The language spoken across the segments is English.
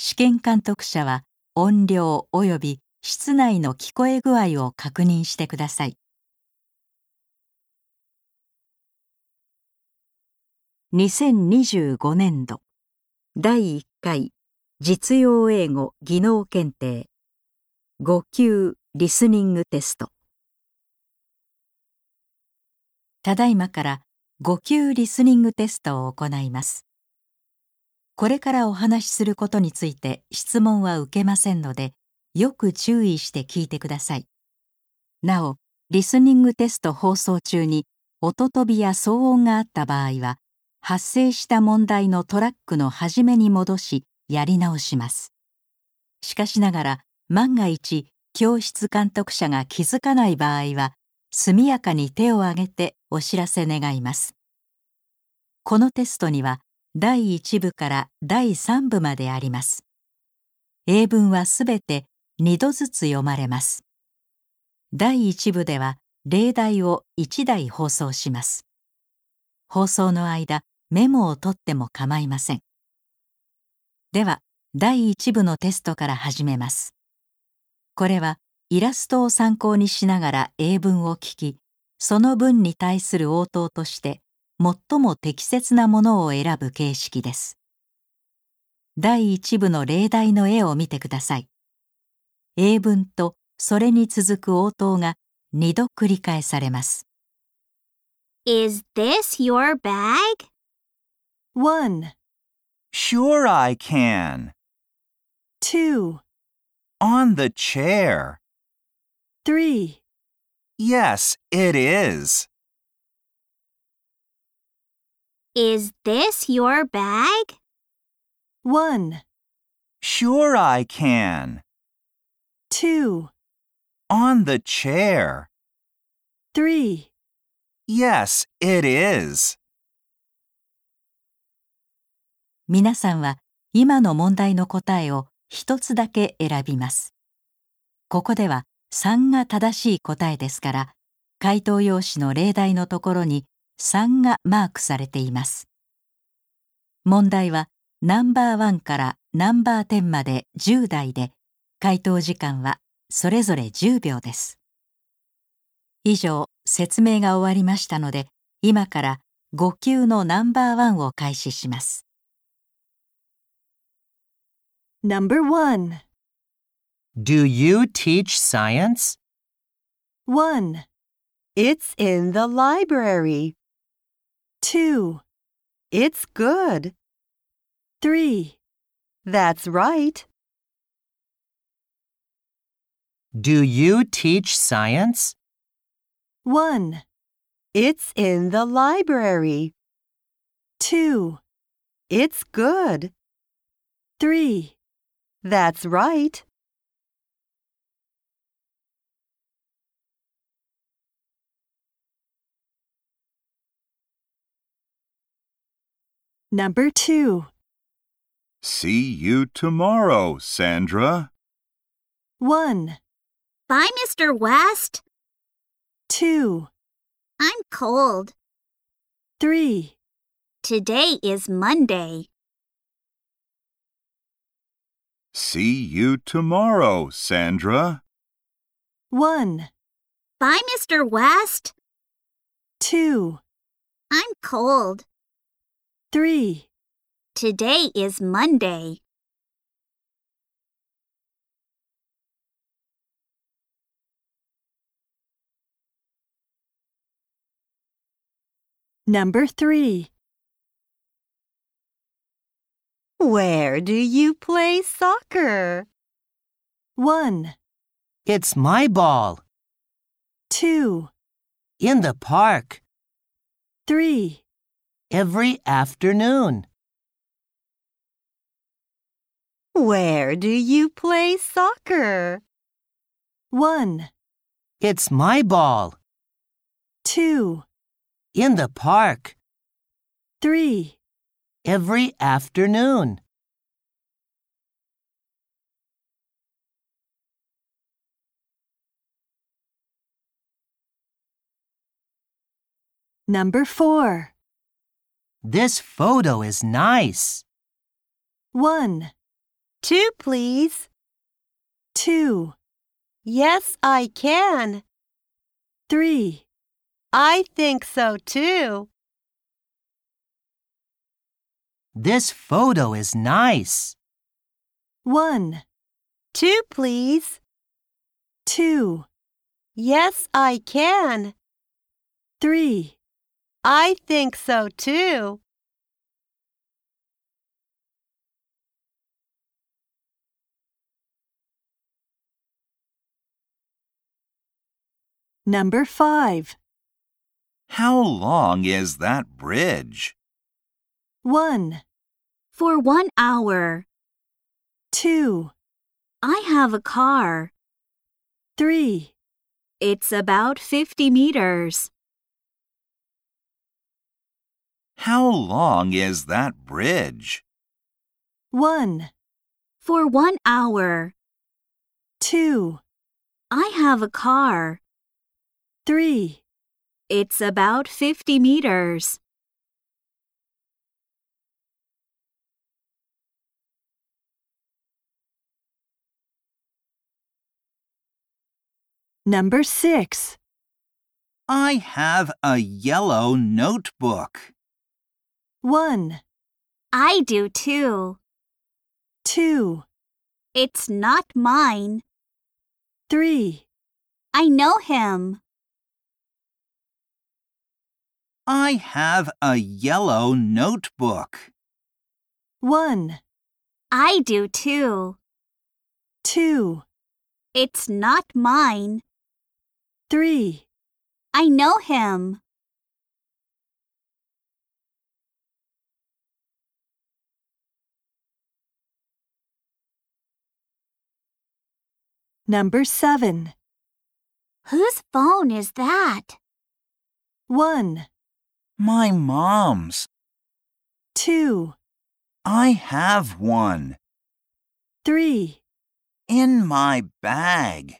試験監督者は音量及び室内の聞こえ具合を確認してください。2025年度第1回実用英語技能検定5級リスニングテスト。ただいまから5級リスニングテストを行います。これからお話しすることについて質問は受けませんので、よく注意して聞いてください。なお、リスニングテスト放送中に音飛びや騒音があった場合は、発生した問題のトラックの始めに戻し、やり直します。しかしながら、万が一、教室監督者が気づかない場合は、速やかに手を挙げてお知らせ願います。このテストには、第1部から第3部まであります。英文はすべて2度ずつ読まれます。第1部では例題を1題放送します。放送の間、メモを取っても構いません。では、第1部のテストから始めます。これはイラストを参考にしながら英文を聞き、その文に対する応答として最も適切なものを選ぶ形式です。第1部の例題の絵を見てください。英文とそれに続く応答が2度繰り返されます。 Is this your bag? 1, Sure I can. 2, On the chair. 3, Yes, it is. Is this your bag? 1, Sure I can. 2, On the chair. 3. Yes, it is. 皆さんは今の問題の答えを一つだけ選びます。ここでは3が正しい答えですから、回答用紙の例題のところに3がマークされています。問題はナンバー1からナンバー10まで10題で、回答時間はそれぞれ10秒です。以上、説明が終わりましたので、今から5級のナンバー1を開始します。 Number 1, Do you teach science? 1, It's in the library. 2, It's good. 3, That's right. Do you teach science? 1, It's in the library. 2, It's good. 3. That's right. Number 2, See you tomorrow, Sandra. 1, Bye, Mr. West. 2, I'm cold. 3. Today is Monday. See you tomorrow, Sandra. 1, Bye, Mr. West. 2, I'm cold. 3. Today is Monday. Number 3, Where do you play soccer? 1, It's my ball. 2, In the park. 3. Every afternoon. Where do you play soccer? 1, It's my ball. 2, In the park. 3. Every afternoon. Number 4, This photo is nice. 1, 2, please. 2, Yes, I can. 3, I think so too. This photo is nice. 1, 2, please. 2, Yes, I can. 3, I think so too. Number 5. How long is that bridge? 1, For 1 hour. 2, I have a car. 3, It's about 50 meters. How long is that bridge? 1, For 1 hour. 2, I have a car. 3, It's about 50 meters. Number 6. I have a yellow notebook. 1, I do too. 2, It's not mine. 3, I know him. I have a yellow notebook. 1, I do too. 2, It's not mine. 3, I know him. Number 7. Whose phone is that? 1, My mom's. 2, I have one. 3, In my bag.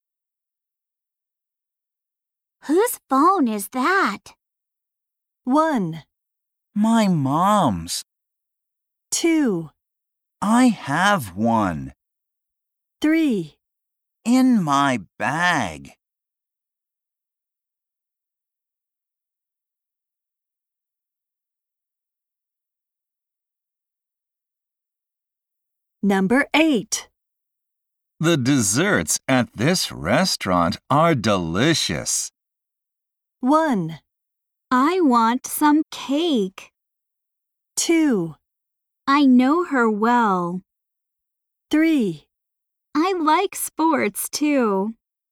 Whose phone is that? 1, My mom's. 2, I have one. 3, In my bag. Number 8. The desserts at this restaurant are delicious. 1, I want some cake. 2, I know her well. 3, I like sports too.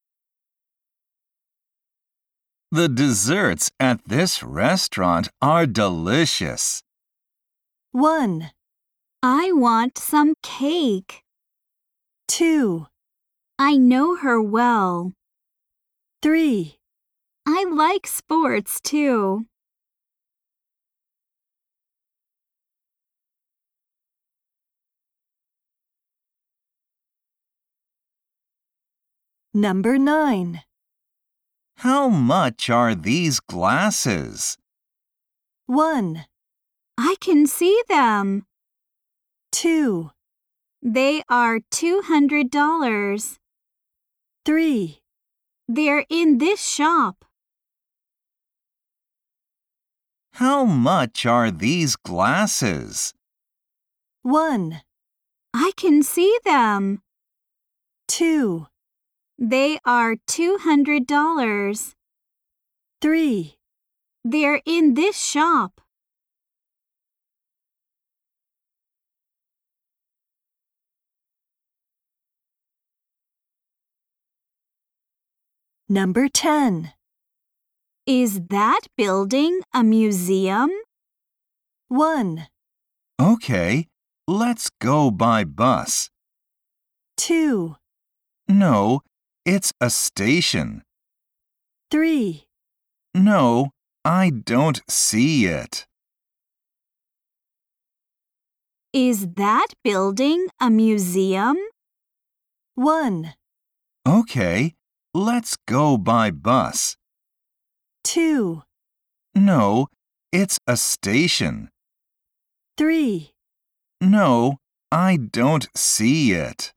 The desserts at this restaurant are delicious. 1, I want some cake. 2, I know her well. 3, I like sports too. Number 9. How much are these glasses? 1, I can see them. 2, They are $200. 3, They're in this shop. How much are these glasses? 1, I can see them. 2, They are $200. 3, They're in this shop. Number 10. Is that building a museum? 1, Okay, let's go by bus. 2, No, it's a station. 3, No, I don't see it. Is that building a museum? 1, Okay, let's go by bus. 2, No, it's a station. 3, No, I don't see it.